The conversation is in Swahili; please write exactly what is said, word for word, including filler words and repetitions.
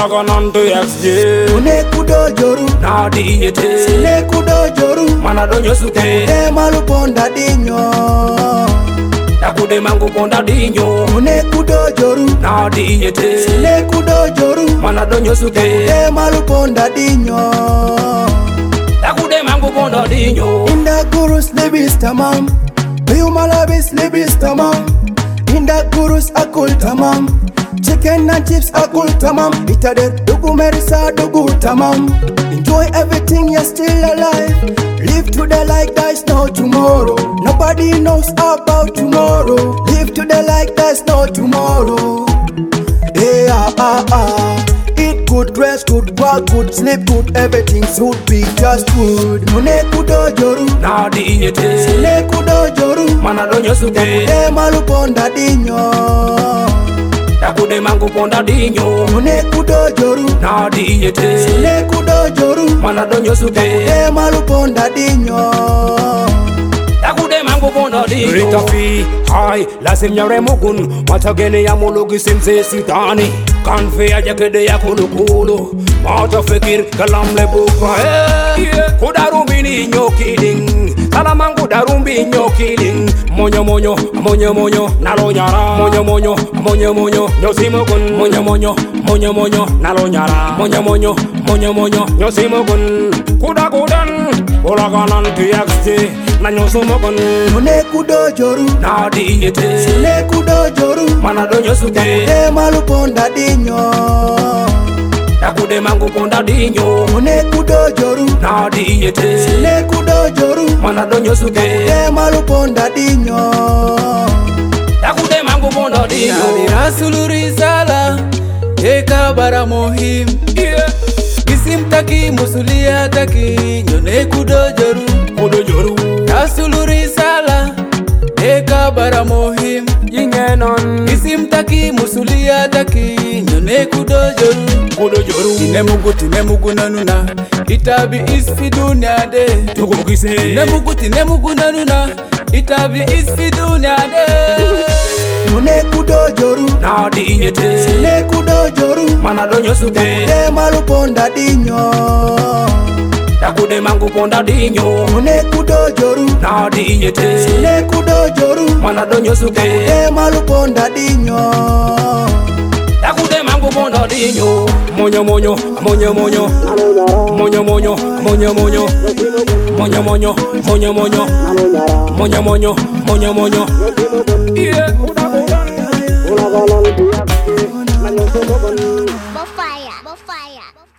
Ulagan to X J. Une kudo joru. Na diete. Sine kudo joru. Mana donyo suke. De malu ponda dinyo. Takude mangu ponda dinyo. Une kudo joru. Na diete. Sine kudo joru. Mana donyo suke. De malu ponda dinyo. Takude mangu ponda dinyo. Inda gurus libis tamam. Biu malabis libis tamam. Inda gurus akul tamam. Chicken and chips akul tamam. Itade dugu merisa dugu tamam. Enjoy everything, you're still alive. Live today like there's no tomorrow. Nobody knows about tomorrow. Live today like there's no tomorrow. Hey, ah, ah, ah. Eat good, dress good, work good, sleep good. Everything should be just good. Mune kudo joru. Na diete. Sine kudo joru. Mana donyo suke. De malu ponda dinyo. Takude mangu ponda dinyo. Mune kudo joru. Na diete. Sine kudo joru. Mana donyo suke. De malu ponda dinyo. Takude mangu ponda dinyo. Rita fi hai lazim nyare mugun. Matagene ya mulugi simse sitani. Kanfe ya jakede ya kulukulu. Mata fikir kalam le buka. Kudarumbi ni nyokiding. Salamangu darumbi nyokiding. Monyo monyo, monyo monyo, nalo nyara. Monyo monyo, monyo monyo, nyosimogun. Monyo monyo, monyo monyo, nalo nyara. Monyo monyo, monyo monyo, nyosimogun. Kuda kudan, ulaganan T X J, na nyosimogun. Mune kudo joru. Na diete. Sine kudo joru. Mana donyo suke. De malu ponda dinyo. Takude mangu ponda dinyo. Mune kudo joru. Na diete. Sine kudo joru. Mana donyo suke. De malu ponda dinyo. Takude mangu ponda dinyo. Nabi Rasul risala eka bara muhim. Yeah. Isimtaki musulia taki nyone kudo joru. Kudo joru. Rasul risala eka bara muhim. Jingenon. Isimtaki musulia taki nyone kudo joru. Kudo joru. Tinemugu tinemugu nanuna itabi isfi dunya de. Tuko kise. Tinemugu tinemugu nanuna itabi isfi dunya de. Mune kudo joru. Na diete. Sine kudo joru. Mana donyo suke. De malu ponda dinyo. Takude mangu ponda dinyo. Mune kudo joru. Na diete. Sine kudo joru. Mana donyo suke. De malu ponda dinyo. Takude mangu ponda dinyo. Monyo monyo, monyo monyo. Monyo monyo, monyo monyo. Monyo monyo, monyo monyo. Monyo monyo, monyo monyo. Yeah. Bofire, bofire.